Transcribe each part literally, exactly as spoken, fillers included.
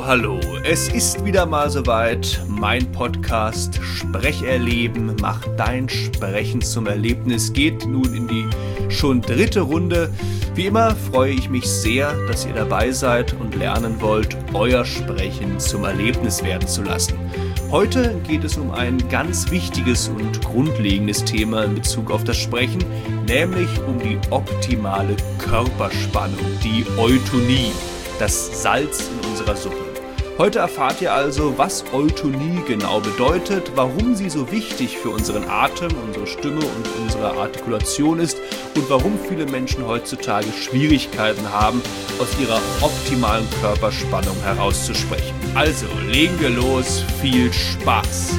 hallo, es ist wieder mal soweit, mein Podcast Sprecherleben macht dein Sprechen zum Erlebnis, geht nun in die schon dritte Runde. Wie immer freue ich mich sehr, dass ihr dabei seid und lernen wollt, euer Sprechen zum Erlebnis werden zu lassen. Heute geht es um ein ganz wichtiges und grundlegendes Thema in Bezug auf das Sprechen, nämlich um die optimale Körperspannung, die Eutonie, das Salz in unserer Suppe. Heute erfahrt ihr also, was Eutonie genau bedeutet, warum sie so wichtig für unseren Atem, unsere Stimme und unsere Artikulation ist und warum viele Menschen heutzutage Schwierigkeiten haben, aus ihrer optimalen Körperspannung herauszusprechen. Also, legen wir los, viel Spaß!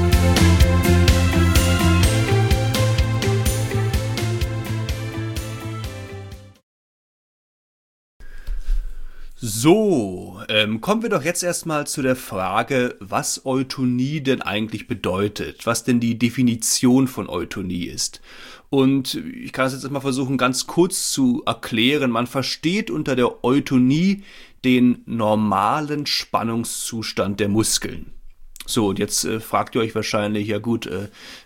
So, ähm, kommen wir doch jetzt erstmal zu der Frage, was Eutonie denn eigentlich bedeutet, was denn die Definition von Eutonie ist. Und ich kann es jetzt mal versuchen, ganz kurz zu erklären. Man versteht unter der Eutonie den normalen Spannungszustand der Muskeln. So, und jetzt äh, fragt ihr euch wahrscheinlich, ja gut, äh,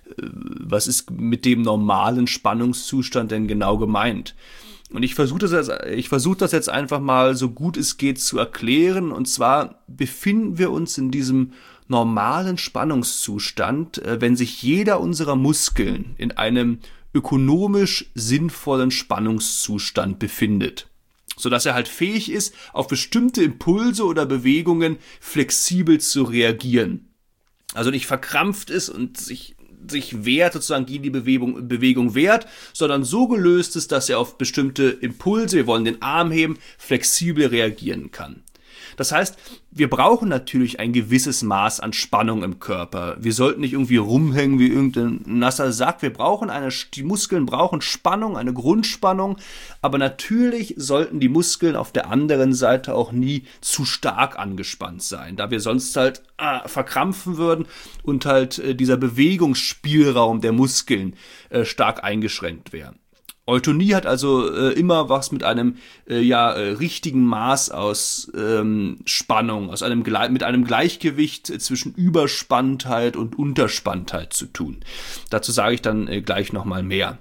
was ist mit dem normalen Spannungszustand denn genau gemeint? Und ich versuche das jetzt, ich versuche das jetzt einfach mal so gut es geht zu erklären. Und zwar befinden wir uns in diesem normalen Spannungszustand, wenn sich jeder unserer Muskeln in einem ökonomisch sinnvollen Spannungszustand befindet, sodass er halt fähig ist, auf bestimmte Impulse oder Bewegungen flexibel zu reagieren. Also nicht verkrampft ist und sich sich wehrt, sozusagen gegen die Bewegung, Bewegung wehrt, sondern so gelöst ist, dass er auf bestimmte Impulse, wir wollen den Arm heben, flexibel reagieren kann. Das heißt, wir brauchen natürlich ein gewisses Maß an Spannung im Körper. Wir sollten nicht irgendwie rumhängen wie irgendein nasser Sack. Wir brauchen eine, die Muskeln brauchen Spannung, eine Grundspannung. Aber natürlich sollten die Muskeln auf der anderen Seite auch nie zu stark angespannt sein, da wir sonst halt ah, verkrampfen würden und halt äh, dieser Bewegungsspielraum der Muskeln äh, stark eingeschränkt wäre. Eutonie hat also äh, immer was mit einem äh, ja äh, richtigen Maß aus ähm, Spannung, aus einem mit einem Gleichgewicht äh, zwischen Überspanntheit und Unterspanntheit zu tun. Dazu sage ich dann äh, gleich nochmal mehr.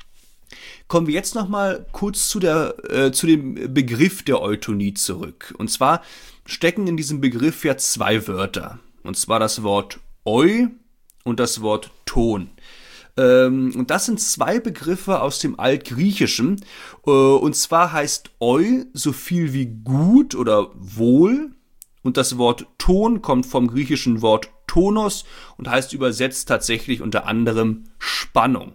Kommen wir jetzt nochmal kurz zu der äh, zu dem Begriff der Eutonie zurück. Und zwar stecken in diesem Begriff ja zwei Wörter. Und zwar das Wort Eu und das Wort Ton. Und das sind zwei Begriffe aus dem Altgriechischen. Und zwar heißt Eu so viel wie gut oder wohl. Und das Wort Ton kommt vom griechischen Wort Tonos und heißt übersetzt tatsächlich unter anderem Spannung.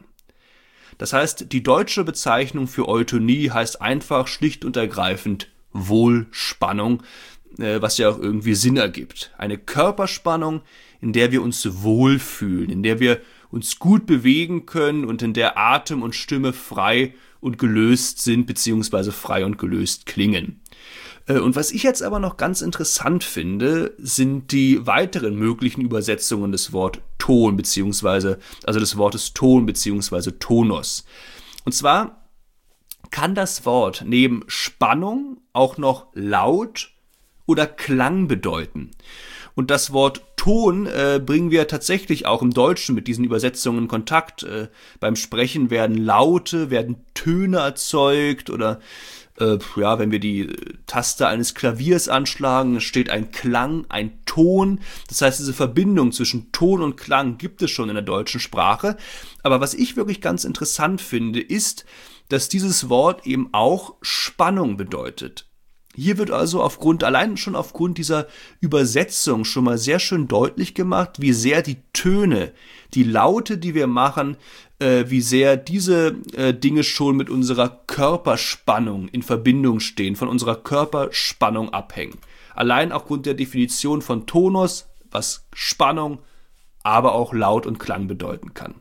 Das heißt, die deutsche Bezeichnung für Eutonie heißt einfach schlicht und ergreifend Wohlspannung, was ja auch irgendwie Sinn ergibt. Eine Körperspannung, in der wir uns wohlfühlen, in der wir uns gut bewegen können und in der Atem und Stimme frei und gelöst sind, beziehungsweise frei und gelöst klingen. Und was ich jetzt aber noch ganz interessant finde, sind die weiteren möglichen Übersetzungen des Wort Ton, beziehungsweise, also des Wortes Ton, beziehungsweise Tonos. Und zwar kann das Wort neben Spannung auch noch Laut oder Klang bedeuten. Und das Wort Ton äh, bringen wir tatsächlich auch im Deutschen mit diesen Übersetzungen in Kontakt. Äh, beim Sprechen werden Laute, werden Töne erzeugt oder äh, ja, wenn wir die Taste eines Klaviers anschlagen, steht ein Klang, ein Ton. Das heißt, diese Verbindung zwischen Ton und Klang gibt es schon in der deutschen Sprache. Aber was ich wirklich ganz interessant finde, ist, dass dieses Wort eben auch Spannung bedeutet. Hier wird also aufgrund, allein schon aufgrund dieser Übersetzung schon mal sehr schön deutlich gemacht, wie sehr die Töne, die Laute, die wir machen, äh, wie sehr diese äh, Dinge schon mit unserer Körperspannung in Verbindung stehen, von unserer Körperspannung abhängen. Allein aufgrund der Definition von Tonos, was Spannung, aber auch Laut und Klang bedeuten kann.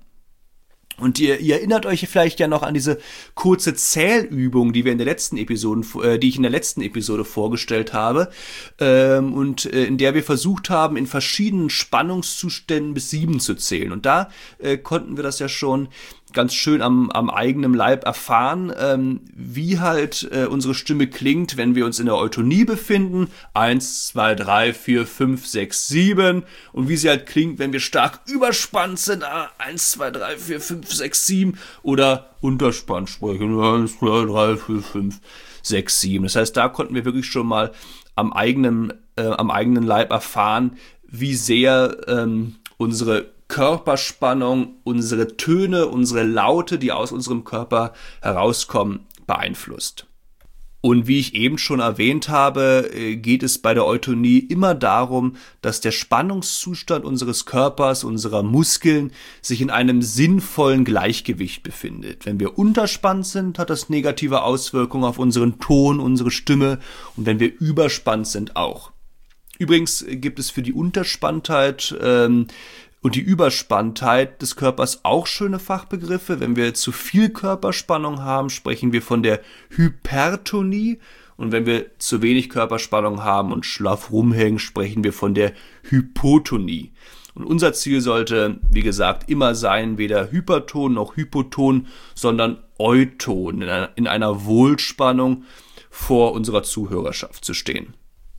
Und ihr, ihr erinnert euch vielleicht ja noch an diese kurze Zählübung, die wir in der letzten Episode, äh, die ich in der letzten Episode vorgestellt habe, ähm, und äh, in der wir versucht haben, in verschiedenen Spannungszuständen bis sieben zu zählen. Und da äh, konnten wir das ja schon, ganz schön am, am eigenen Leib erfahren, ähm, wie halt äh, unsere Stimme klingt, wenn wir uns in der Eutonie befinden. Eins, zwei, drei, vier, fünf, sechs, sieben. Und wie sie halt klingt, wenn wir stark überspannt sind. Ah, eins, zwei, drei, vier, fünf, sechs, sieben. Oder unterspannt sprechen. Eins, zwei, drei, vier, fünf, sechs, sieben. Das heißt, da konnten wir wirklich schon mal am eigenen, äh, am eigenen Leib erfahren, wie sehr ähm, unsere Körperspannung, unsere Töne, unsere Laute, die aus unserem Körper herauskommen, beeinflusst. Und wie ich eben schon erwähnt habe, geht es bei der Eutonie immer darum, dass der Spannungszustand unseres Körpers, unserer Muskeln sich in einem sinnvollen Gleichgewicht befindet. Wenn wir unterspannt sind, hat das negative Auswirkungen auf unseren Ton, unsere Stimme, und wenn wir überspannt sind, auch. Übrigens gibt es für die Unterspanntheit ähm, und die Überspanntheit des Körpers auch schöne Fachbegriffe. Wenn wir zu viel Körperspannung haben, sprechen wir von der Hypertonie. Und wenn wir zu wenig Körperspannung haben und schlaff rumhängen, sprechen wir von der Hypotonie. Und unser Ziel sollte, wie gesagt, immer sein, weder Hyperton noch Hypoton, sondern Euton, in einer, in einer Wohlspannung vor unserer Zuhörerschaft zu stehen.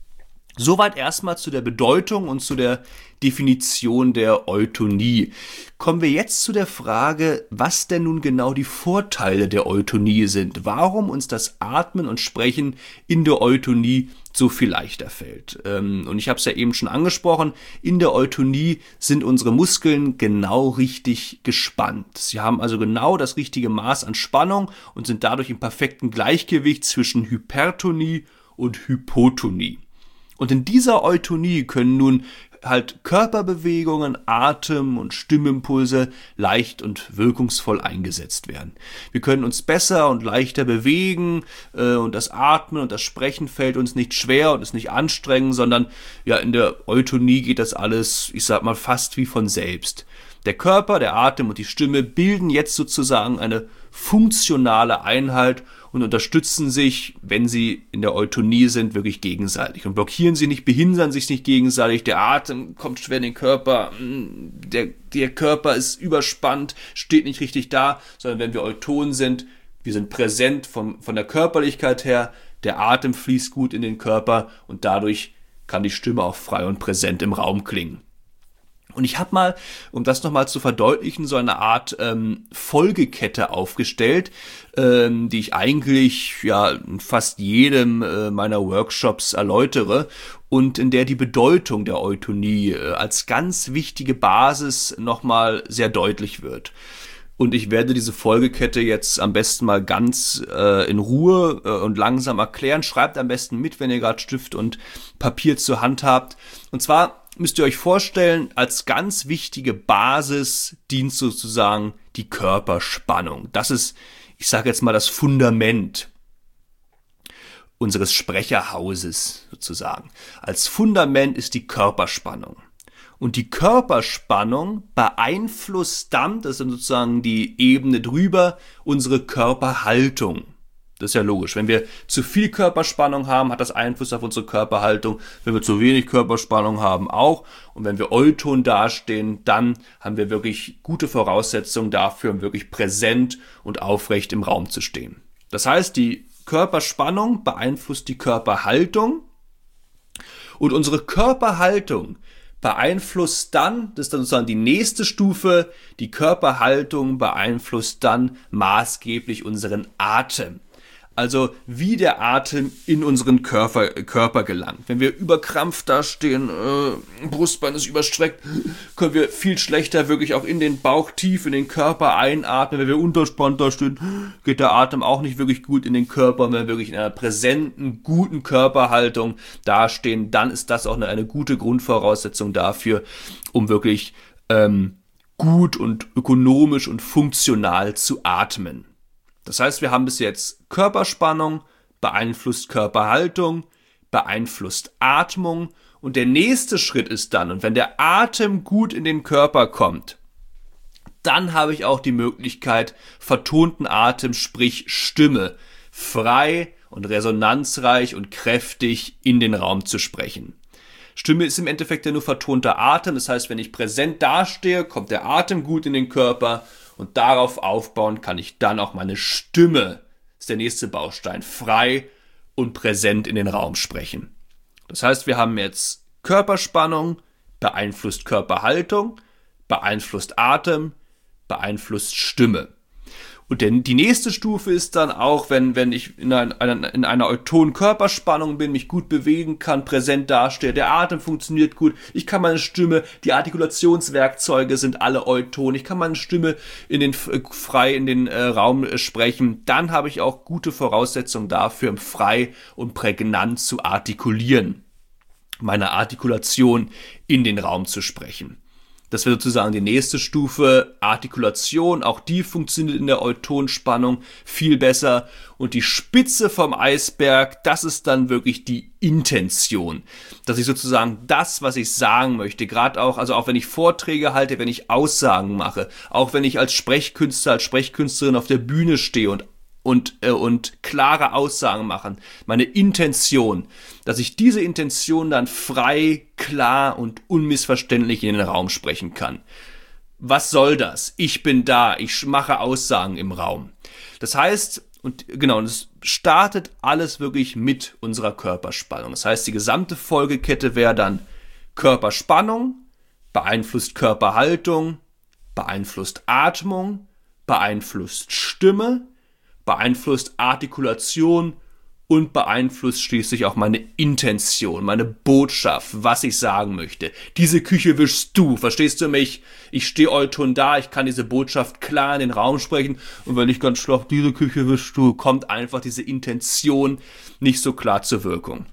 Soweit erstmal zu der Bedeutung und zu der Definition der Eutonie. Kommen wir jetzt zu der Frage, was denn nun genau die Vorteile der Eutonie sind. Warum uns das Atmen und Sprechen in der Eutonie so viel leichter fällt. Und ich habe es ja eben schon angesprochen, in der Eutonie sind unsere Muskeln genau richtig gespannt. Sie haben also genau das richtige Maß an Spannung und sind dadurch im perfekten Gleichgewicht zwischen Hypertonie und Hypotonie. Und in dieser Eutonie können nun halt Körperbewegungen, Atem- und Stimmimpulse leicht und wirkungsvoll eingesetzt werden. Wir können uns besser und leichter bewegen äh, und das Atmen und das Sprechen fällt uns nicht schwer und ist nicht anstrengend, sondern ja, in der Eutonie geht das alles, ich sag mal, fast wie von selbst. Der Körper, der Atem und die Stimme bilden jetzt sozusagen eine funktionale Einheit und unterstützen sich, wenn sie in der Eutonie sind, wirklich gegenseitig und blockieren sie nicht, behindern sich nicht gegenseitig. Der Atem kommt schwer in den Körper, der, der Körper ist überspannt, steht nicht richtig da, sondern wenn wir euton sind, wir sind präsent vom, von der Körperlichkeit her, der Atem fließt gut in den Körper und dadurch kann die Stimme auch frei und präsent im Raum klingen. Und ich habe mal, um das nochmal zu verdeutlichen, so eine Art ähm, Folgekette aufgestellt, ähm, die ich eigentlich ja in fast jedem äh, meiner Workshops erläutere und in der die Bedeutung der Eutonie äh, als ganz wichtige Basis nochmal sehr deutlich wird. Und ich werde diese Folgekette jetzt am besten mal ganz äh, in Ruhe äh, und langsam erklären. Schreibt am besten mit, wenn ihr gerade Stift und Papier zur Hand habt. Und zwar müsst ihr euch vorstellen, als ganz wichtige Basis dient sozusagen die Körperspannung. Das ist, ich sage jetzt mal, das Fundament unseres Sprecherhauses sozusagen. Als Fundament ist die Körperspannung. Und die Körperspannung beeinflusst dann, das ist dann sozusagen die Ebene drüber, unsere Körperhaltung. Das ist ja logisch. Wenn wir zu viel Körperspannung haben, hat das Einfluss auf unsere Körperhaltung. Wenn wir zu wenig Körperspannung haben, auch. Und wenn wir euton dastehen, dann haben wir wirklich gute Voraussetzungen dafür, um wirklich präsent und aufrecht im Raum zu stehen. Das heißt, die Körperspannung beeinflusst die Körperhaltung. Und unsere Körperhaltung beeinflusst dann, das ist dann sozusagen die nächste Stufe, die Körperhaltung beeinflusst dann maßgeblich unseren Atem. Also wie der Atem in unseren Körper, Körper gelangt. Wenn wir überkrampft dastehen, äh, Brustbein ist überstreckt, können wir viel schlechter wirklich auch in den Bauch tief in den Körper einatmen. Wenn wir unterspannt dastehen, geht der Atem auch nicht wirklich gut in den Körper. Und wenn wir wirklich in einer präsenten, guten Körperhaltung dastehen, dann ist das auch eine, eine gute Grundvoraussetzung dafür, um wirklich ähm, gut und ökonomisch und funktional zu atmen. Das heißt, wir haben bis jetzt Körperspannung, beeinflusst Körperhaltung, beeinflusst Atmung und der nächste Schritt ist dann, und wenn der Atem gut in den Körper kommt, dann habe ich auch die Möglichkeit, vertonten Atem, sprich Stimme, frei und resonanzreich und kräftig in den Raum zu sprechen. Stimme ist im Endeffekt ja nur vertonter Atem, das heißt, wenn ich präsent dastehe, kommt der Atem gut in den Körper Und darauf aufbauen kann ich dann auch meine Stimme, ist der nächste Baustein, frei und präsent in den Raum sprechen. Das heißt, wir haben jetzt Körperspannung, beeinflusst Körperhaltung, beeinflusst Atem, beeinflusst Stimme. Und denn die nächste Stufe ist dann auch, wenn, wenn ich in, ein, in einer eutonen Körperspannung bin, mich gut bewegen kann, präsent dastehe, der Atem funktioniert gut, ich kann meine Stimme, die Artikulationswerkzeuge sind alle euton, ich kann meine Stimme in den, frei in den äh, Raum äh, sprechen, dann habe ich auch gute Voraussetzungen dafür, frei und prägnant zu artikulieren, meine Artikulation in den Raum zu sprechen. Das wäre sozusagen die nächste Stufe, Artikulation, auch die funktioniert in der Eutonspannung viel besser. Und die Spitze vom Eisberg, das ist dann wirklich die Intention. Dass ich sozusagen das, was ich sagen möchte, gerade auch, also auch wenn ich Vorträge halte, wenn ich Aussagen mache, auch wenn ich als Sprechkünstler, als Sprechkünstlerin auf der Bühne stehe und und äh, und klare Aussagen machen, meine Intention, dass ich diese Intention dann frei, klar und unmissverständlich in den Raum sprechen kann. Was soll das? Ich bin da, ich mache Aussagen im Raum. Das heißt, und genau, das startet alles wirklich mit unserer Körperspannung. Das heißt, die gesamte Folgekette wäre dann Körperspannung, beeinflusst Körperhaltung, beeinflusst Atmung, beeinflusst Stimme, beeinflusst Artikulation und beeinflusst schließlich auch meine Intention, meine Botschaft, was ich sagen möchte. Diese Küche wischst du, verstehst du mich? Ich stehe euton da, ich kann diese Botschaft klar in den Raum sprechen und wenn ich ganz schloch, diese Küche wischst du, kommt einfach diese Intention nicht so klar zur Wirkung.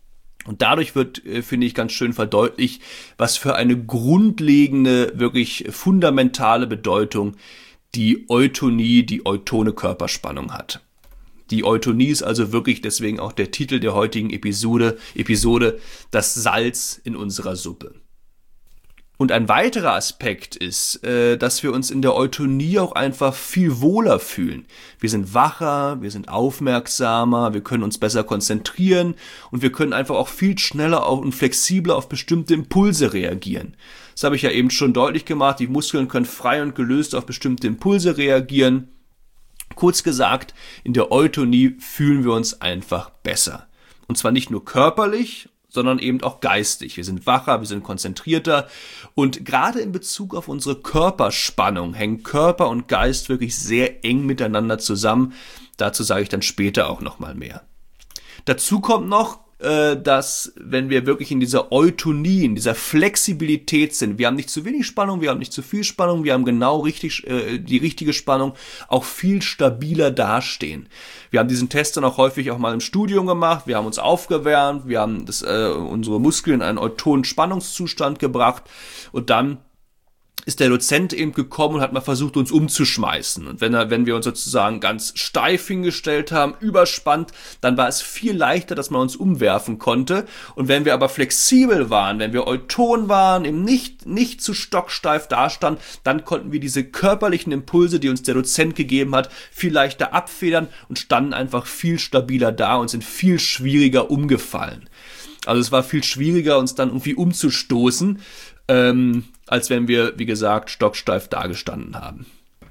Und dadurch wird, finde ich, ganz schön verdeutlicht, was für eine grundlegende, wirklich fundamentale Bedeutung die Eutonie, die eutone Körperspannung hat. Die Eutonie ist also wirklich deswegen auch der Titel der heutigen Episode, Episode, das Salz in unserer Suppe. Und ein weiterer Aspekt ist, äh, dass wir uns in der Eutonie auch einfach viel wohler fühlen. Wir sind wacher, wir sind aufmerksamer, wir können uns besser konzentrieren und wir können einfach auch viel schneller und flexibler auf bestimmte Impulse reagieren. Das habe ich ja eben schon deutlich gemacht, die Muskeln können frei und gelöst auf bestimmte Impulse reagieren. Kurz gesagt, in der Eutonie fühlen wir uns einfach besser. Und zwar nicht nur körperlich, sondern eben auch geistig. Wir sind wacher, wir sind konzentrierter und gerade in Bezug auf unsere Körperspannung hängen Körper und Geist wirklich sehr eng miteinander zusammen. Dazu sage ich dann später auch nochmal mehr. Dazu kommt noch, dass wenn wir wirklich in dieser Eutonie, in dieser Flexibilität sind, wir haben nicht zu wenig Spannung, wir haben nicht zu viel Spannung, wir haben genau richtig äh, die richtige Spannung, auch viel stabiler dastehen. Wir haben diesen Test dann auch häufig auch mal im Studium gemacht, wir haben uns aufgewärmt, wir haben das, äh, unsere Muskeln in einen eutonen Spannungszustand gebracht und dann ist der Dozent eben gekommen und hat mal versucht, uns umzuschmeißen. Und wenn, er, wenn wir uns sozusagen ganz steif hingestellt haben, überspannt, dann war es viel leichter, dass man uns umwerfen konnte. Und wenn wir aber flexibel waren, wenn wir euton waren, eben nicht, nicht zu stocksteif dastanden, dann konnten wir diese körperlichen Impulse, die uns der Dozent gegeben hat, viel leichter abfedern und standen einfach viel stabiler da und sind viel schwieriger umgefallen. Also es war viel schwieriger, uns dann irgendwie umzustoßen, ähm, als wenn wir, wie gesagt, stocksteif dagestanden haben.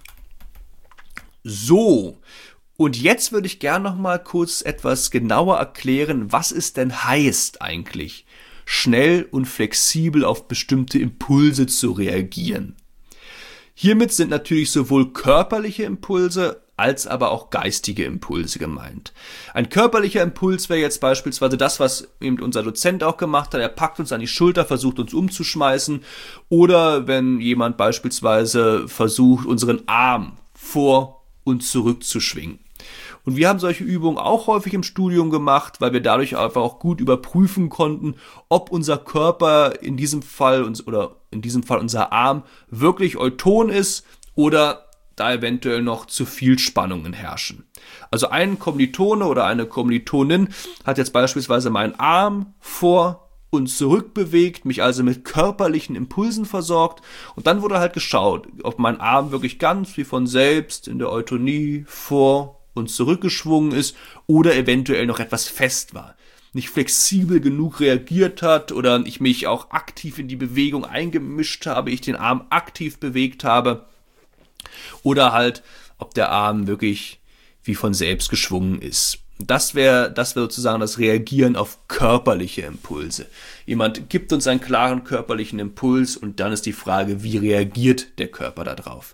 So, und jetzt würde ich gerne noch mal kurz etwas genauer erklären, was es denn heißt eigentlich, schnell und flexibel auf bestimmte Impulse zu reagieren. Hiermit sind natürlich sowohl körperliche Impulse als aber auch geistige Impulse gemeint. Ein körperlicher Impuls wäre jetzt beispielsweise das, was eben unser Dozent auch gemacht hat. Er packt uns an die Schulter, versucht uns umzuschmeißen. Oder wenn jemand beispielsweise versucht, unseren Arm vor und zurück zu schwingen. Und wir haben solche Übungen auch häufig im Studium gemacht, weil wir dadurch einfach auch gut überprüfen konnten, ob unser Körper in diesem Fall uns oder in diesem Fall unser Arm wirklich euton ist oder da eventuell noch zu viel Spannungen herrschen. Also ein Kommilitone oder eine Kommilitonin hat jetzt beispielsweise meinen Arm vor und zurück bewegt, mich also mit körperlichen Impulsen versorgt und dann wurde halt geschaut, ob mein Arm wirklich ganz wie von selbst in der Eutonie vor und zurückgeschwungen ist oder eventuell noch etwas fest war, nicht flexibel genug reagiert hat oder ich mich auch aktiv in die Bewegung eingemischt habe, ich den Arm aktiv bewegt habe. Oder halt, ob der Arm wirklich wie von selbst geschwungen ist. Das wäre das wäre sozusagen das Reagieren auf körperliche Impulse. Jemand gibt uns einen klaren körperlichen Impuls und dann ist die Frage, wie reagiert der Körper darauf?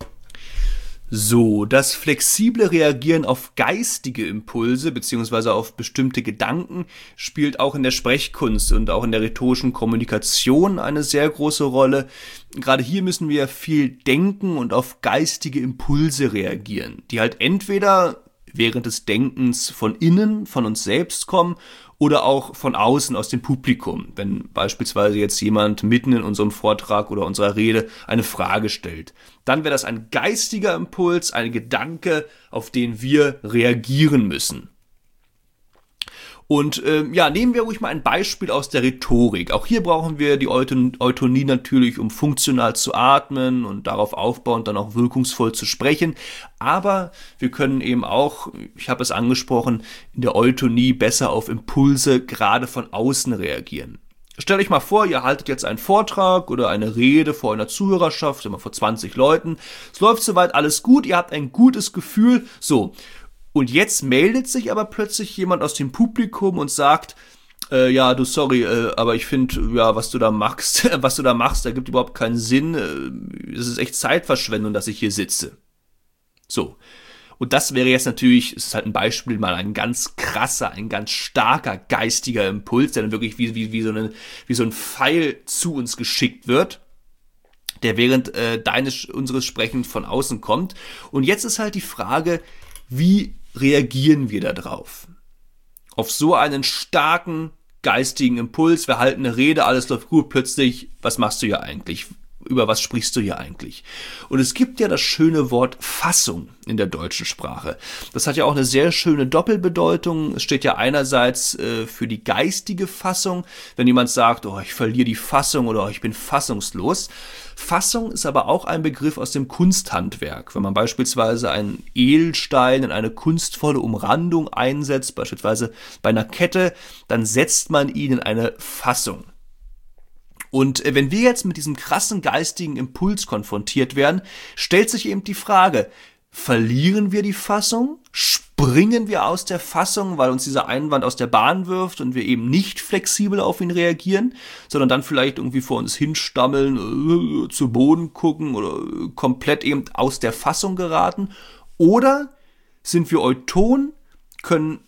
So, das flexible Reagieren auf geistige Impulse beziehungsweise auf bestimmte Gedanken spielt auch in der Sprechkunst und auch in der rhetorischen Kommunikation eine sehr große Rolle. Gerade hier müssen wir viel denken und auf geistige Impulse reagieren, die halt entweder während des Denkens von innen, von uns selbst kommen oder auch von außen aus dem Publikum, wenn beispielsweise jetzt jemand mitten in unserem Vortrag oder unserer Rede eine Frage stellt. Dann wäre das ein geistiger Impuls, ein Gedanke, auf den wir reagieren müssen. Und ähm, ja, nehmen wir ruhig mal ein Beispiel aus der Rhetorik. Auch hier brauchen wir die Eutonie natürlich, um funktional zu atmen und darauf aufbauend dann auch wirkungsvoll zu sprechen. Aber wir können eben auch, ich habe es angesprochen, in der Eutonie besser auf Impulse gerade von außen reagieren. Stellt euch mal vor, ihr haltet jetzt einen Vortrag oder eine Rede vor einer Zuhörerschaft, immer vor zwanzig Leuten. Es läuft soweit alles gut, ihr habt ein gutes Gefühl. So. Und jetzt meldet sich aber plötzlich jemand aus dem Publikum und sagt, äh, ja, du, sorry, äh, aber ich finde, ja, was du da machst, was du da machst, da gibt überhaupt keinen Sinn. Es ist echt Zeitverschwendung, dass ich hier sitze. So. Und das wäre jetzt natürlich, es ist halt ein Beispiel, mal ein ganz krasser, ein ganz starker geistiger Impuls, der dann wirklich wie, wie, wie, so, eine, wie so ein Pfeil zu uns geschickt wird, der während äh, deines, unseres Sprechens von außen kommt. Und jetzt ist halt die Frage, wie reagieren wir da drauf? Auf so einen starken geistigen Impuls, wir halten eine Rede, alles läuft gut, plötzlich, was machst du hier eigentlich? Über was sprichst du hier eigentlich? Und es gibt ja das schöne Wort Fassung in der deutschen Sprache. Das hat ja auch eine sehr schöne Doppelbedeutung. Es steht ja einerseits äh, für die geistige Fassung, wenn jemand sagt, oh, ich verliere die Fassung oder oh, ich bin fassungslos. Fassung ist aber auch ein Begriff aus dem Kunsthandwerk. Wenn man beispielsweise einen Edelstein in eine kunstvolle Umrandung einsetzt, beispielsweise bei einer Kette, dann setzt man ihn in eine Fassung. Und wenn wir jetzt mit diesem krassen geistigen Impuls konfrontiert werden, stellt sich eben die Frage, verlieren wir die Fassung? Springen wir aus der Fassung, weil uns dieser Einwand aus der Bahn wirft und wir eben nicht flexibel auf ihn reagieren, sondern dann vielleicht irgendwie vor uns hinstammeln, äh, zu Boden gucken oder äh, komplett eben aus der Fassung geraten? Oder sind wir Euton, können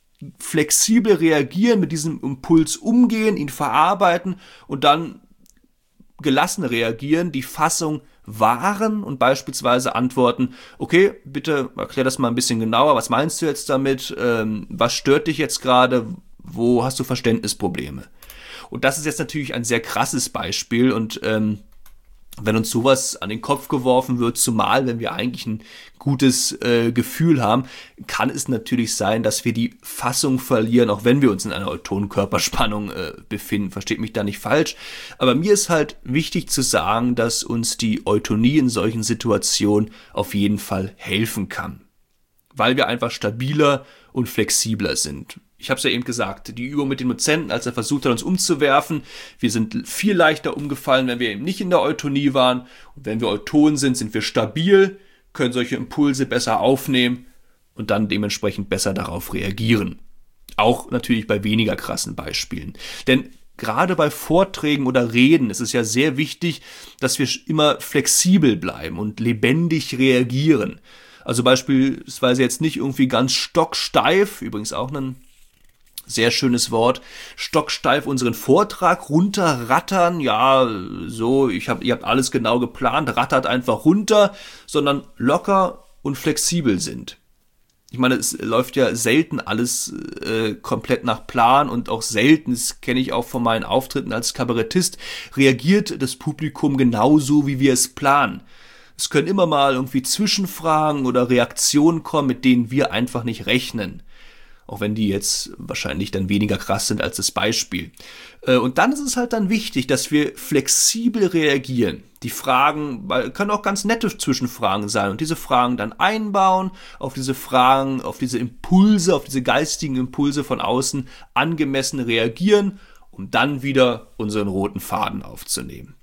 flexibel reagieren, mit diesem Impuls umgehen, ihn verarbeiten und dann gelassen reagieren, die Fassung wahren und beispielsweise antworten, okay, bitte erklär das mal ein bisschen genauer, was meinst du jetzt damit, ähm, was stört dich jetzt gerade, wo hast du Verständnisprobleme? Und das ist jetzt natürlich ein sehr krasses Beispiel und ähm, wenn uns sowas an den Kopf geworfen wird, zumal wenn wir eigentlich ein gutes äh, Gefühl haben, kann es natürlich sein, dass wir die Fassung verlieren, auch wenn wir uns in einer autonen Körperspannung äh, befinden. Versteht mich da nicht falsch. Aber mir ist halt wichtig zu sagen, dass uns die Eutonie in solchen Situationen auf jeden Fall helfen kann. Weil wir einfach stabiler und flexibler sind. Ich habe es ja eben gesagt, die Übung mit dem Dozenten, als er versucht hat, uns umzuwerfen. Wir sind viel leichter umgefallen, wenn wir eben nicht in der Eutonie waren. Und wenn wir Euton sind, sind wir stabil, können solche Impulse besser aufnehmen und dann dementsprechend besser darauf reagieren. Auch natürlich bei weniger krassen Beispielen. Denn gerade bei Vorträgen oder Reden ist es ja sehr wichtig, dass wir immer flexibel bleiben und lebendig reagieren. Also beispielsweise jetzt nicht irgendwie ganz stocksteif, übrigens auch ein sehr schönes Wort, stocksteif unseren Vortrag runterrattern, ja, so, ich hab, ihr habt alles genau geplant, rattert einfach runter, sondern locker und flexibel sind. Ich meine, es läuft ja selten alles äh, komplett nach Plan und auch selten, das kenne ich auch von meinen Auftritten als Kabarettist, reagiert das Publikum genauso, wie wir es planen. Es können immer mal irgendwie Zwischenfragen oder Reaktionen kommen, mit denen wir einfach nicht rechnen. Auch wenn die jetzt wahrscheinlich dann weniger krass sind als das Beispiel. Und dann ist es halt dann wichtig, dass wir flexibel reagieren. Die Fragen, können auch ganz nette Zwischenfragen sein und diese Fragen dann einbauen, auf diese Fragen, auf diese Impulse, auf diese geistigen Impulse von außen angemessen reagieren, um dann wieder unseren roten Faden aufzunehmen.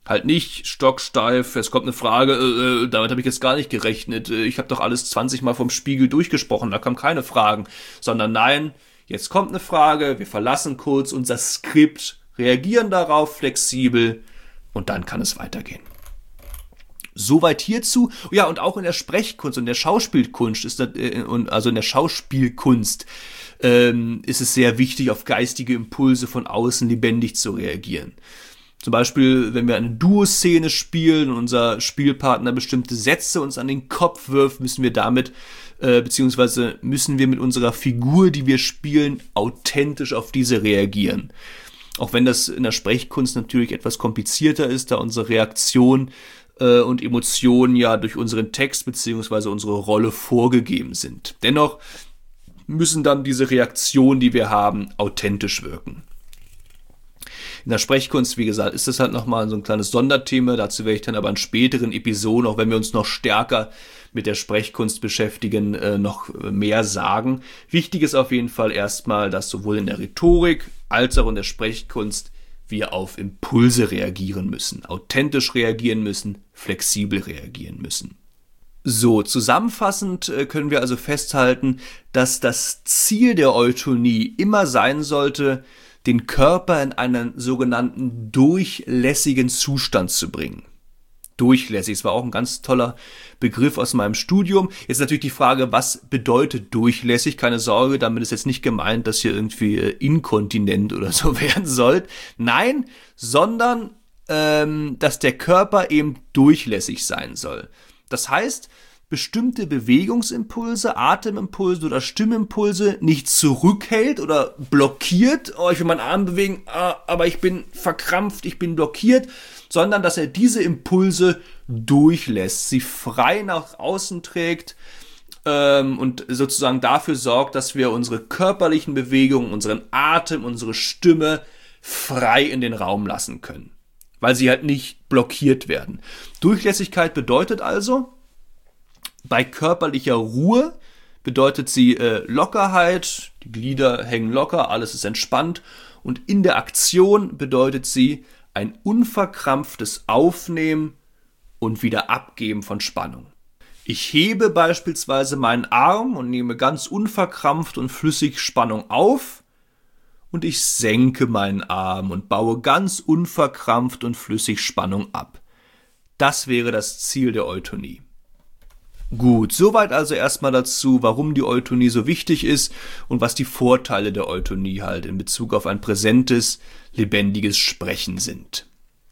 Halt nicht stocksteif, es kommt eine Frage, äh, äh, damit habe ich jetzt gar nicht gerechnet, äh, ich habe doch alles zwanzig Mal vom Spiegel durchgesprochen, da kamen keine Fragen, sondern nein, jetzt kommt eine Frage, wir verlassen kurz unser Skript, reagieren darauf flexibel und dann kann es weitergehen. Soweit hierzu. Ja, und auch in der Sprechkunst und der Schauspielkunst ist das, äh, und also in der Schauspielkunst ähm, ist es sehr wichtig, auf geistige Impulse von außen lebendig zu reagieren. Zum Beispiel, wenn wir eine Duo-Szene spielen und unser Spielpartner bestimmte Sätze uns an den Kopf wirft, müssen wir damit, äh, beziehungsweise müssen wir mit unserer Figur, die wir spielen, authentisch auf diese reagieren. Auch wenn das in der Sprechkunst natürlich etwas komplizierter ist, da unsere Reaktion äh, und Emotionen ja durch unseren Text beziehungsweise unsere Rolle vorgegeben sind. Dennoch müssen dann diese Reaktionen, die wir haben, authentisch wirken. In der Sprechkunst, wie gesagt, ist das halt nochmal so ein kleines Sonderthema. Dazu werde ich dann aber in späteren Episoden, auch wenn wir uns noch stärker mit der Sprechkunst beschäftigen, äh, noch mehr sagen. Wichtig ist auf jeden Fall erstmal, dass sowohl in der Rhetorik als auch in der Sprechkunst wir auf Impulse reagieren müssen, authentisch reagieren müssen, flexibel reagieren müssen. So, zusammenfassend äh, können wir also festhalten, dass das Ziel der Eutonie immer sein sollte, den Körper in einen sogenannten durchlässigen Zustand zu bringen. Durchlässig, das war auch ein ganz toller Begriff aus meinem Studium. Jetzt natürlich die Frage, was bedeutet durchlässig? Keine Sorge, damit ist jetzt nicht gemeint, dass ihr irgendwie inkontinent oder so werden sollt. Nein, sondern ähm, dass der Körper eben durchlässig sein soll. Das heißt, bestimmte Bewegungsimpulse, Atemimpulse oder Stimmimpulse nicht zurückhält oder blockiert. Oh, ich will meinen Arm bewegen, aber ich bin verkrampft, ich bin blockiert, sondern dass er diese Impulse durchlässt, sie frei nach außen trägt ähm, und sozusagen dafür sorgt, dass wir unsere körperlichen Bewegungen, unseren Atem, unsere Stimme frei in den Raum lassen können, weil sie halt nicht blockiert werden. Durchlässigkeit bedeutet also, bei körperlicher Ruhe bedeutet sie äh, Lockerheit, die Glieder hängen locker, alles ist entspannt, und in der Aktion bedeutet sie ein unverkrampftes Aufnehmen und wieder Abgeben von Spannung. Ich hebe beispielsweise meinen Arm und nehme ganz unverkrampft und flüssig Spannung auf und ich senke meinen Arm und baue ganz unverkrampft und flüssig Spannung ab. Das wäre das Ziel der Eutonie. Gut, soweit also erstmal dazu, warum die Eutonie so wichtig ist und was die Vorteile der Eutonie halt in Bezug auf ein präsentes, lebendiges Sprechen sind.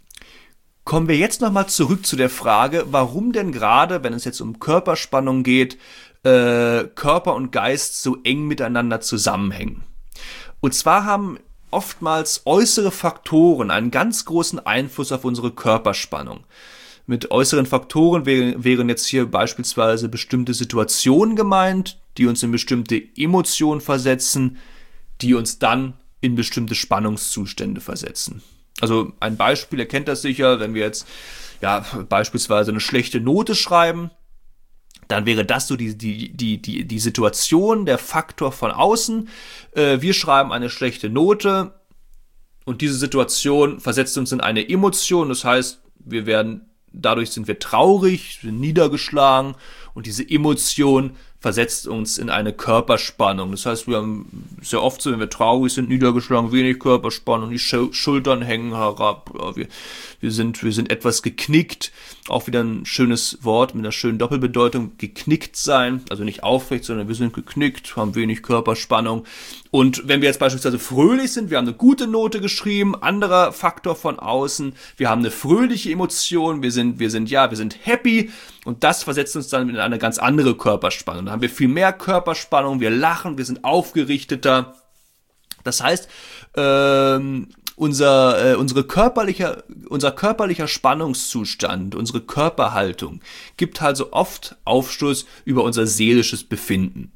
Kommen wir jetzt nochmal zurück zu der Frage, warum denn gerade, wenn es jetzt um Körperspannung geht, äh, Körper und Geist so eng miteinander zusammenhängen. Und zwar haben oftmals äußere Faktoren einen ganz großen Einfluss auf unsere Körperspannung. Mit äußeren Faktoren wären jetzt hier beispielsweise bestimmte Situationen gemeint, die uns in bestimmte Emotionen versetzen, die uns dann in bestimmte Spannungszustände versetzen. Also ein Beispiel, ihr kennt das sicher, wenn wir jetzt ja beispielsweise eine schlechte Note schreiben, dann wäre das so die, die, die, die, die Situation, der Faktor von außen. Äh, wir schreiben eine schlechte Note und diese Situation versetzt uns in eine Emotion, das heißt, wir werden Dadurch sind wir traurig, sind niedergeschlagen und diese Emotion versetzt uns in eine Körperspannung. Das heißt, wir haben sehr oft so, wenn wir traurig sind, niedergeschlagen, wenig Körperspannung, die Schultern hängen herab, wir, wir, sind, wir sind etwas geknickt. Auch wieder ein schönes Wort mit einer schönen Doppelbedeutung, geknickt sein, also nicht aufrecht, sondern wir sind geknickt, haben wenig Körperspannung. Und wenn wir jetzt beispielsweise fröhlich sind, wir haben eine gute Note geschrieben, anderer Faktor von außen, wir haben eine fröhliche Emotion, wir sind, wir sind, ja, wir sind happy und das versetzt uns dann in eine ganz andere Körperspannung. Da haben wir viel mehr Körperspannung, wir lachen, wir sind aufgerichteter. Das heißt, ähm, unser, äh, unsere körperliche, unser körperlicher Spannungszustand, unsere Körperhaltung gibt also oft Aufschluss über unser seelisches Befinden.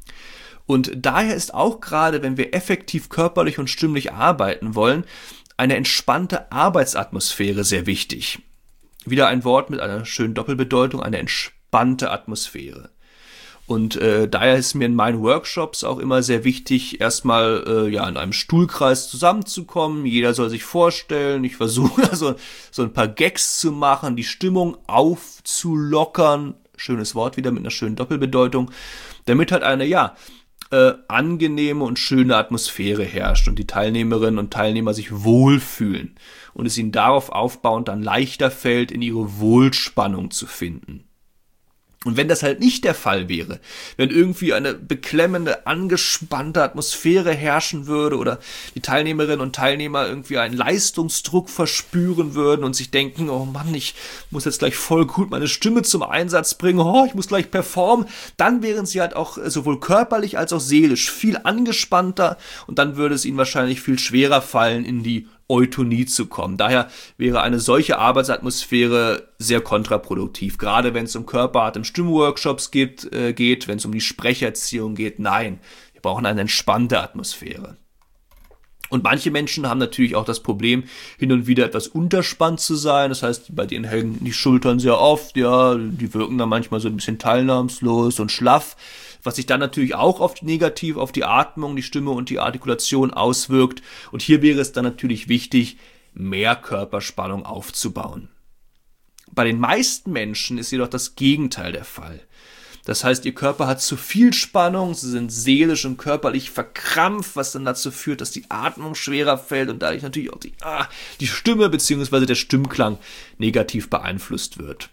Und daher ist auch gerade, wenn wir effektiv körperlich und stimmlich arbeiten wollen, eine entspannte Arbeitsatmosphäre sehr wichtig. Wieder ein Wort mit einer schönen Doppelbedeutung, eine entspannte Atmosphäre. Und äh, daher ist mir in meinen Workshops auch immer sehr wichtig, erstmal äh, ja in einem Stuhlkreis zusammenzukommen. Jeder soll sich vorstellen. Ich versuche also so ein paar Gags zu machen, die Stimmung aufzulockern. Schönes Wort wieder mit einer schönen Doppelbedeutung. Damit halt eine, ja, äh, angenehme und schöne Atmosphäre herrscht und die Teilnehmerinnen und Teilnehmer sich wohlfühlen und es ihnen darauf aufbauend dann leichter fällt, in ihre Wohlspannung zu finden. Und wenn das halt nicht der Fall wäre, wenn irgendwie eine beklemmende, angespannte Atmosphäre herrschen würde oder die Teilnehmerinnen und Teilnehmer irgendwie einen Leistungsdruck verspüren würden und sich denken, oh Mann, ich muss jetzt gleich voll gut meine Stimme zum Einsatz bringen, oh, ich muss gleich performen, dann wären sie halt auch sowohl körperlich als auch seelisch viel angespannter und dann würde es ihnen wahrscheinlich viel schwerer fallen, in die Eutonie zu kommen. Daher wäre eine solche Arbeitsatmosphäre sehr kontraproduktiv, gerade wenn es um Körperart im Stimmworkshops geht, äh, geht, wenn es um die Sprecherziehung geht. Nein, wir brauchen eine entspannte Atmosphäre. Und manche Menschen haben natürlich auch das Problem, hin und wieder etwas unterspannt zu sein. Das heißt, bei denen hängen die Schultern sehr oft, ja, die wirken dann manchmal so ein bisschen teilnahmslos und schlaff, was sich dann natürlich auch oft negativ auf die Atmung, die Stimme und die Artikulation auswirkt. Und hier wäre es dann natürlich wichtig, mehr Körperspannung aufzubauen. Bei den meisten Menschen ist jedoch das Gegenteil der Fall. Das heißt, ihr Körper hat zu viel Spannung, sie sind seelisch und körperlich verkrampft, was dann dazu führt, dass die Atmung schwerer fällt und dadurch natürlich auch die, ah, die Stimme bzw. der Stimmklang negativ beeinflusst wird.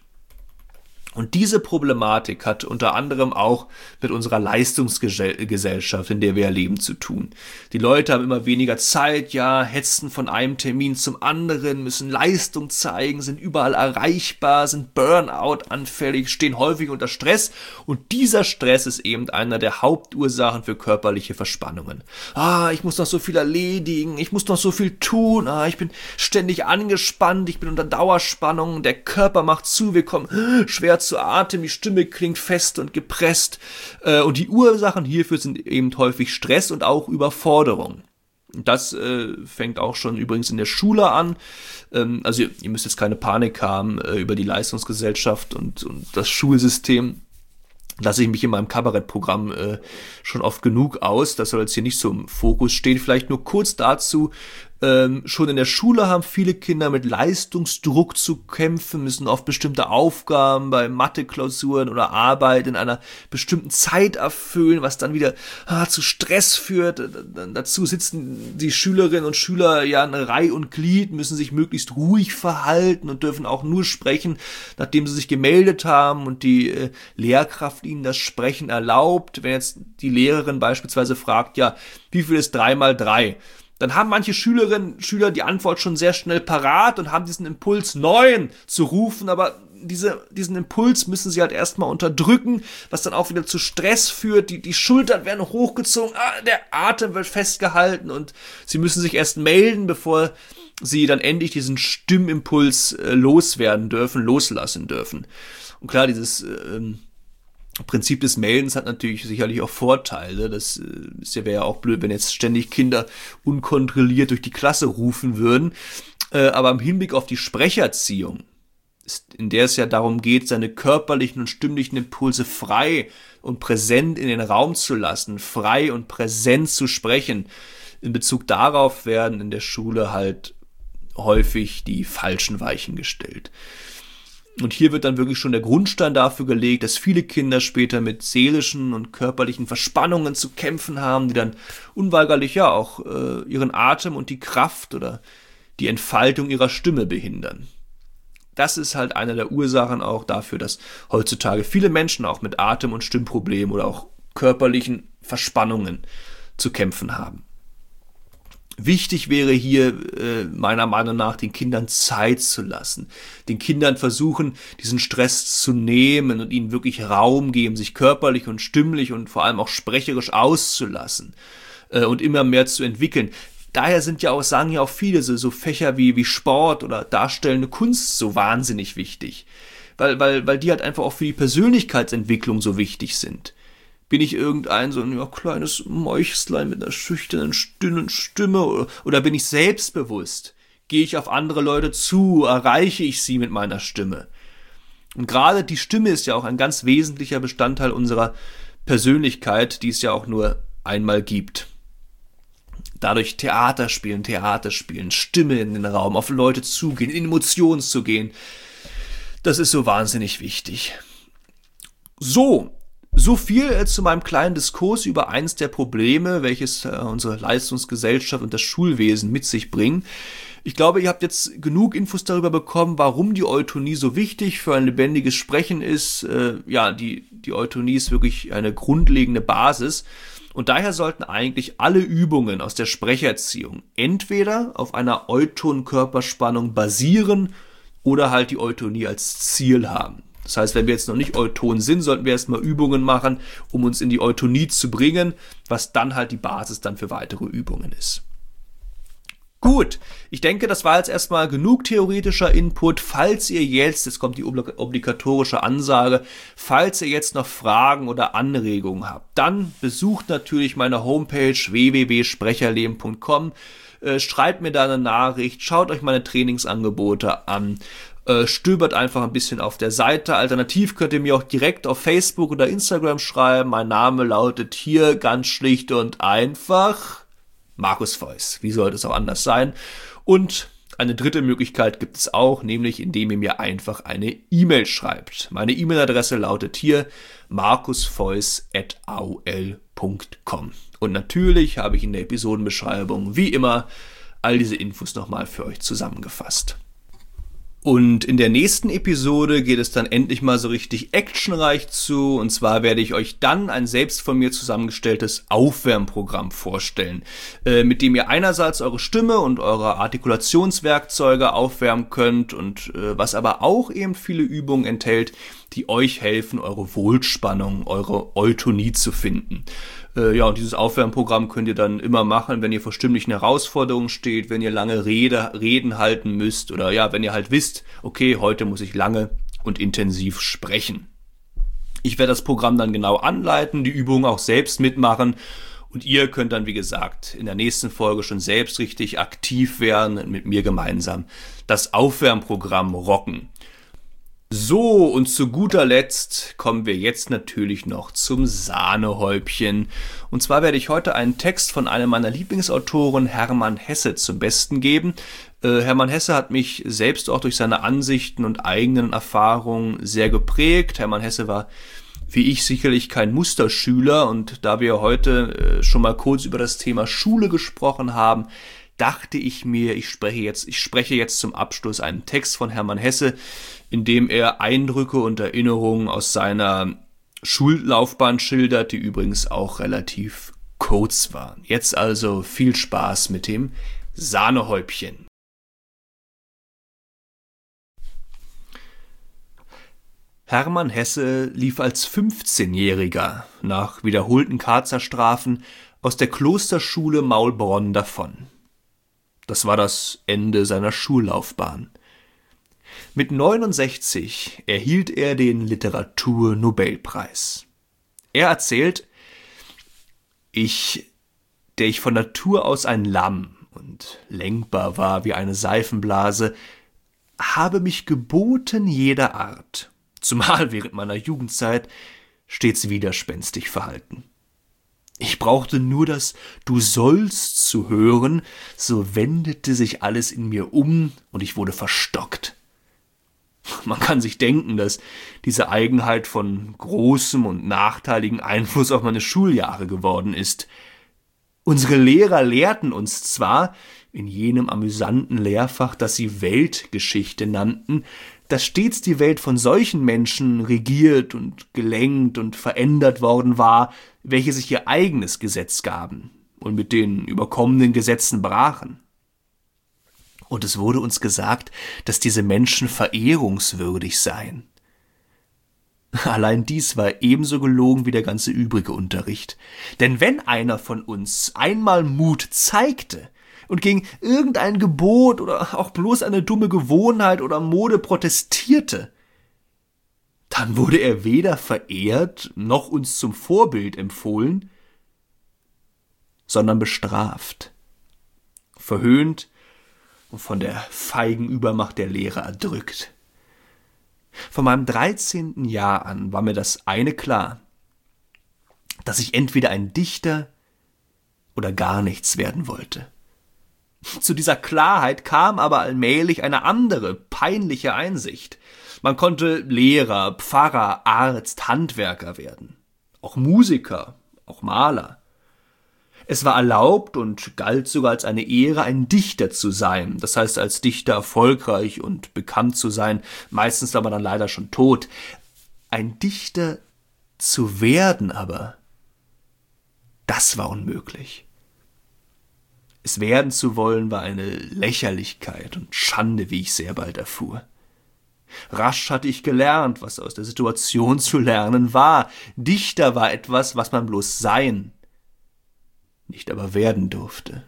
Und diese Problematik hat unter anderem auch mit unserer Leistungsgesellschaft, in der wir leben, zu tun. Die Leute haben immer weniger Zeit, ja, hetzen von einem Termin zum anderen, müssen Leistung zeigen, sind überall erreichbar, sind Burnout anfällig, stehen häufig unter Stress. Und dieser Stress ist eben einer der Hauptursachen für körperliche Verspannungen. Ah, ich muss noch so viel erledigen, ich muss noch so viel tun, ah, ich bin ständig angespannt, ich bin unter Dauerspannung, der Körper macht zu, wir kommen schwer zu Atem, die Stimme klingt fest und gepresst äh, und die Ursachen hierfür sind eben häufig Stress und auch Überforderung. Das äh, fängt auch schon übrigens in der Schule an. Ähm, also ihr, ihr müsst jetzt keine Panik haben äh, über die Leistungsgesellschaft und, und das Schulsystem. Lasse ich mich in meinem Kabarettprogramm äh, schon oft genug aus. Das soll jetzt hier nicht so im Fokus stehen. Vielleicht nur kurz dazu. Ähm, schon in der Schule haben viele Kinder mit Leistungsdruck zu kämpfen, müssen oft bestimmte Aufgaben bei Mathe-Klausuren oder Arbeit in einer bestimmten Zeit erfüllen, was dann wieder ah, zu Stress führt. Dazu sitzen die Schülerinnen und Schüler ja in Reihe und Glied, müssen sich möglichst ruhig verhalten und dürfen auch nur sprechen, nachdem sie sich gemeldet haben und die äh, Lehrkraft ihnen das Sprechen erlaubt. Wenn jetzt die Lehrerin beispielsweise fragt, ja, wie viel ist drei mal drei? Dann haben manche Schülerinnen und Schüler die Antwort schon sehr schnell parat und haben diesen Impuls, neun zu rufen, aber diese, diesen Impuls müssen sie halt erstmal unterdrücken, was dann auch wieder zu Stress führt, die, die Schultern werden hochgezogen, ah, der Atem wird festgehalten und sie müssen sich erst melden, bevor sie dann endlich diesen Stimmimpuls äh, loswerden dürfen, loslassen dürfen. Und klar, dieses ähm, Prinzip des Meldens hat natürlich sicherlich auch Vorteile. Das ist ja, wäre ja auch blöd, wenn jetzt ständig Kinder unkontrolliert durch die Klasse rufen würden. Aber im Hinblick auf die Sprecherziehung, in der es ja darum geht, seine körperlichen und stimmlichen Impulse frei und präsent in den Raum zu lassen, frei und präsent zu sprechen, in Bezug darauf werden in der Schule halt häufig die falschen Weichen gestellt. Und hier wird dann wirklich schon der Grundstein dafür gelegt, dass viele Kinder später mit seelischen und körperlichen Verspannungen zu kämpfen haben, die dann unweigerlich ja auch äh, ihren Atem und die Kraft oder die Entfaltung ihrer Stimme behindern. Das ist halt eine der Ursachen auch dafür, dass heutzutage viele Menschen auch mit Atem- und Stimmproblemen oder auch körperlichen Verspannungen zu kämpfen haben. Wichtig wäre hier äh, meiner Meinung nach, den Kindern Zeit zu lassen, den Kindern versuchen, diesen Stress zu nehmen und ihnen wirklich Raum geben, sich körperlich und stimmlich und vor allem auch sprecherisch auszulassen äh, und immer mehr zu entwickeln. Daher sind ja auch, sagen ja auch viele, so, so Fächer wie, wie Sport oder darstellende Kunst so wahnsinnig wichtig, weil, weil, weil die halt einfach auch für die Persönlichkeitsentwicklung so wichtig sind. Bin ich irgendein so ein ja, kleines Mäuchslein mit einer schüchternen, dünnen Stimme oder, oder bin ich selbstbewusst? Gehe ich auf andere Leute zu? Erreiche ich sie mit meiner Stimme? Und gerade die Stimme ist ja auch ein ganz wesentlicher Bestandteil unserer Persönlichkeit, die es ja auch nur einmal gibt. Dadurch Theater spielen, Theater spielen, Stimme in den Raum, auf Leute zugehen, in Emotionen zu gehen. Das ist so wahnsinnig wichtig. So, so viel äh, zu meinem kleinen Diskurs über eins der Probleme, welches äh, unsere Leistungsgesellschaft und das Schulwesen mit sich bringen. Ich glaube, ihr habt jetzt genug Infos darüber bekommen, warum die Eutonie so wichtig für ein lebendiges Sprechen ist. Äh, ja, die, die Eutonie ist wirklich eine grundlegende Basis. Und daher sollten eigentlich alle Übungen aus der Sprecherziehung entweder auf einer Euton-Körperspannung basieren oder halt die Eutonie als Ziel haben. Das heißt, wenn wir jetzt noch nicht Euton sind, sollten wir erstmal Übungen machen, um uns in die Eutonie zu bringen, was dann halt die Basis dann für weitere Übungen ist. Gut, ich denke, das war jetzt erstmal genug theoretischer Input. Falls ihr jetzt, jetzt kommt die obligatorische Ansage, falls ihr jetzt noch Fragen oder Anregungen habt, dann besucht natürlich meine Homepage w w w punkt sprecherleben punkt com, äh, schreibt mir da eine Nachricht, schaut euch meine Trainingsangebote an, äh, stöbert einfach ein bisschen auf der Seite. Alternativ könnt ihr mir auch direkt auf Facebook oder Instagram schreiben. Mein Name lautet hier ganz schlicht und einfach Markus Feuß. Wie sollte es auch anders sein? Und eine dritte Möglichkeit gibt es auch, nämlich indem ihr mir einfach eine E-Mail schreibt. Meine E-Mail-Adresse lautet hier markusfeuß at a o l punkt com. Und natürlich habe ich in der Episodenbeschreibung, wie immer, all diese Infos nochmal für euch zusammengefasst. Und in der nächsten Episode geht es dann endlich mal so richtig actionreich zu. Und zwar werde ich euch dann ein selbst von mir zusammengestelltes Aufwärmprogramm vorstellen, äh, mit dem ihr einerseits eure Stimme und eure Artikulationswerkzeuge aufwärmen könnt und äh, was aber auch eben viele Übungen enthält, die euch helfen, eure Wohlspannung, eure Eutonie zu finden. Äh, ja, und dieses Aufwärmprogramm könnt ihr dann immer machen, wenn ihr vor stimmlichen Herausforderungen steht, wenn ihr lange Rede, Reden halten müsst oder ja, wenn ihr halt wisst, okay, heute muss ich lange und intensiv sprechen. Ich werde das Programm dann genau anleiten, die Übungen auch selbst mitmachen und ihr könnt dann, wie gesagt, in der nächsten Folge schon selbst richtig aktiv werden und mit mir gemeinsam das Aufwärmprogramm rocken. So, und zu guter Letzt kommen wir jetzt natürlich noch zum Sahnehäubchen. Und zwar werde ich heute einen Text von einem meiner Lieblingsautoren, Hermann Hesse, zum Besten geben. Äh, Hermann Hesse hat mich selbst auch durch seine Ansichten und eigenen Erfahrungen sehr geprägt. Hermann Hesse war, wie ich, sicherlich kein Musterschüler. Und da wir heute äh, schon mal kurz über das Thema Schule gesprochen haben, dachte ich mir, ich spreche jetzt, ich spreche jetzt zum Abschluss einen Text von Hermann Hesse, in dem er Eindrücke und Erinnerungen aus seiner Schullaufbahn schildert, die übrigens auch relativ kurz war. Jetzt also viel Spaß mit dem Sahnehäubchen. Hermann Hesse lief als fünfzehnjähriger nach wiederholten Karzerstrafen aus der Klosterschule Maulbronn davon. Das war das Ende seiner Schullaufbahn. Mit neunundsechzig erhielt er den Literatur-Nobelpreis. Er erzählt, ich, der ich von Natur aus ein Lamm und lenkbar war wie eine Seifenblase, habe mich geboten jeder Art, zumal während meiner Jugendzeit, stets widerspenstig verhalten. Ich brauchte nur das »Du sollst« zu hören, so wendete sich alles in mir um und ich wurde verstockt. Man kann sich denken, dass diese Eigenheit von großem und nachteiligen Einfluss auf meine Schuljahre geworden ist. Unsere Lehrer lehrten uns zwar, in jenem amüsanten Lehrfach, das sie Weltgeschichte nannten, dass stets die Welt von solchen Menschen regiert und gelenkt und verändert worden war, welche sich ihr eigenes Gesetz gaben und mit den überkommenen Gesetzen brachen. Und es wurde uns gesagt, dass diese Menschen verehrungswürdig seien. Allein dies war ebenso gelogen wie der ganze übrige Unterricht. Denn wenn einer von uns einmal Mut zeigte und gegen irgendein Gebot oder auch bloß eine dumme Gewohnheit oder Mode protestierte, dann wurde er weder verehrt noch uns zum Vorbild empfohlen, sondern bestraft, verhöhnt und von der feigen Übermacht der Lehrer erdrückt. Von meinem dreizehnten Jahr an war mir das eine klar: dass ich entweder ein Dichter oder gar nichts werden wollte. Zu dieser Klarheit kam aber allmählich eine andere, peinliche Einsicht. Man konnte Lehrer, Pfarrer, Arzt, Handwerker werden. Auch Musiker, auch Maler. Es war erlaubt und galt sogar als eine Ehre, ein Dichter zu sein. Das heißt, als Dichter erfolgreich und bekannt zu sein. Meistens war man dann leider schon tot. Ein Dichter zu werden aber, das war unmöglich. Es werden zu wollen, war eine Lächerlichkeit und Schande, wie ich sehr bald erfuhr. Rasch hatte ich gelernt, was aus der Situation zu lernen war. Dichter war etwas, was man bloß sein, nicht aber werden durfte.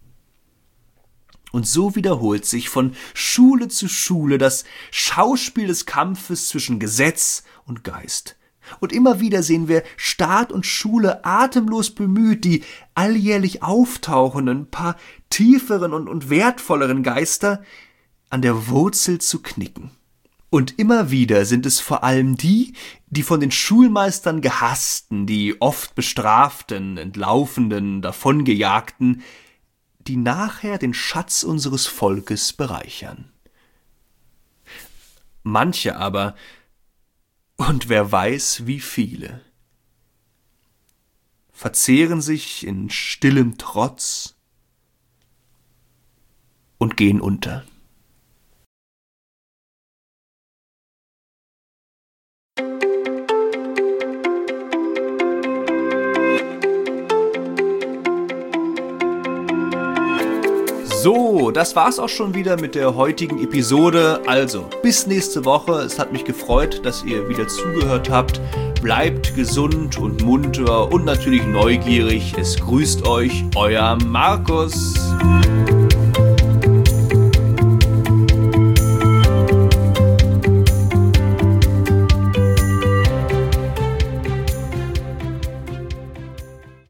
Und so wiederholt sich von Schule zu Schule das Schauspiel des Kampfes zwischen Gesetz und Geist. Und immer wieder sehen wir Staat und Schule atemlos bemüht, die alljährlich auftauchenden, paar tieferen und, und wertvolleren Geister an der Wurzel zu knicken. Und immer wieder sind es vor allem die, die von den Schulmeistern gehassten, die oft bestraften, entlaufenden, davongejagten, die nachher den Schatz unseres Volkes bereichern. Manche aber, und wer weiß wie viele, verzehren sich in stillem Trotz und gehen unter. So, das war's auch schon wieder mit der heutigen Episode. Also, bis nächste Woche. Es hat mich gefreut, dass ihr wieder zugehört habt. Bleibt gesund und munter und natürlich neugierig. Es grüßt euch, euer Markus.